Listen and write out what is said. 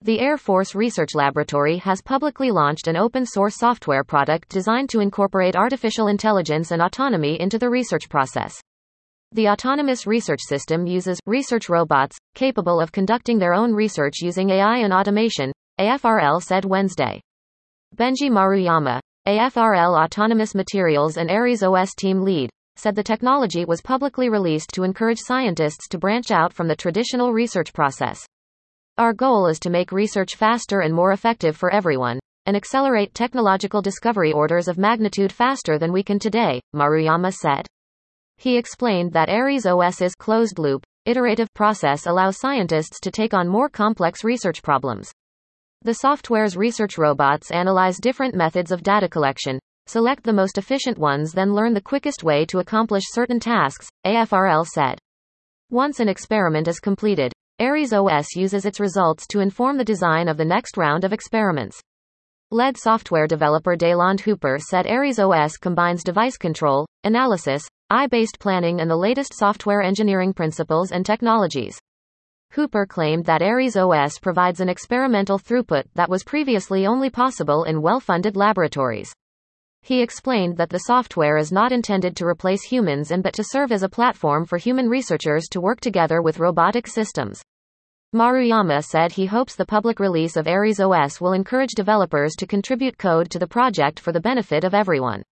The Air Force Research Laboratory has publicly launched an open-source software product designed to incorporate artificial intelligence and autonomy into the research process. The autonomous research system uses research robots, capable of conducting their own research using AI and automation, AFRL said Wednesday. Benji Maruyama, AFRL Autonomous Materials and Ares OS team lead, said the technology was publicly released to encourage scientists to branch out from the traditional research process. Our goal is to make research faster and more effective for everyone, and accelerate technological discovery orders of magnitude faster than we can today, Maruyama said. He explained that Ares OS's closed-loop, iterative process allows scientists to take on more complex research problems. The software's research robots analyze different methods of data collection, select the most efficient ones, then learn the quickest way to accomplish certain tasks, AFRL said. Once an experiment is completed, Ares OS uses its results to inform the design of the next round of experiments. Lead software developer Daylond Hooper said Ares OS combines device control, analysis, AI-based planning and the latest software engineering principles and technologies. Hooper claimed that Ares OS provides an experimental throughput that was previously only possible in well-funded laboratories. He explained that the software is not intended to replace humans but to serve as a platform for human researchers to work together with robotic systems. Maruyama said he hopes the public release of Ares OS will encourage developers to contribute code to the project for the benefit of everyone.